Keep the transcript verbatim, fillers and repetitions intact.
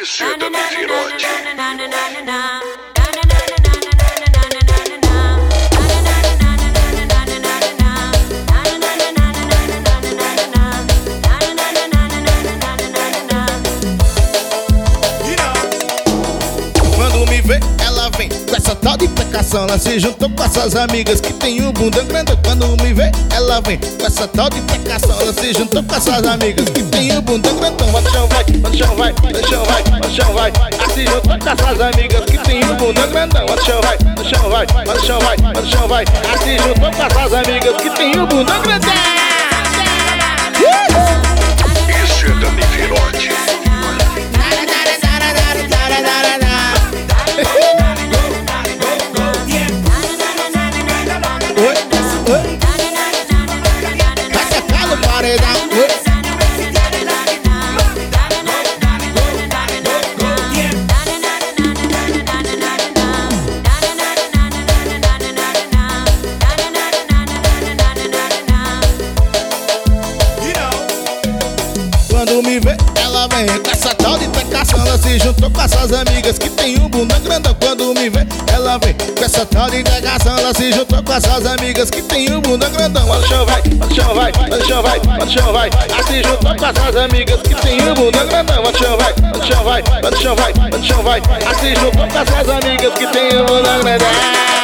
Isso é da Nevirote. Quando me vê, ela vem com essa tal de pecação. Ela se juntou com essas amigas que tem um bundão grandão. Quando me vê, ela vem com essa tal de pecação. Ela se juntou com essas amigas que tem um bundão grandão. Vai no chão, vai, vai no chão, vai, vai no chão, vai, vai no chão, vai. Ela se juntou com essas amigas que tem um bundão grandão. Vai no chão, vai, vai no chão, vai, vai no chão, vai, vai no chão, vai. Ela se juntou com essas amigas que tem um bundão grandão. Isso é da Nevirote. Quando me vê, ela vem com essa tal de pecação. Ela se juntou com essas amigas que tem um bundão grandão. Quando me vê, ela vem com essa tal de pecação. Ela se juntou com essas amigas que tem um bundão grandão. Vai no chão, vai, vai no chão, vai, vai no chão, vai, vai no chão, vai. Ela se juntou com essas amigas que tem um bundão grandão. Vai no chão, vai, vai no chão, vai, vai no chão, vai, vai no chão, vai. Ela se juntou com essas amigas que tem um bundão grandão.